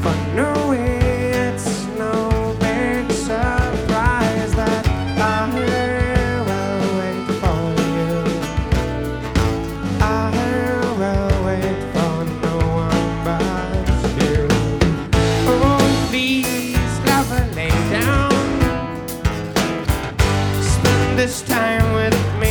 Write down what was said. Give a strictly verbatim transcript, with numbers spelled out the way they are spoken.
fun away. It's no big surprise that I will wait for you. I will wait for no one but you. Oh, please, lover, lay down. Spend this time with me.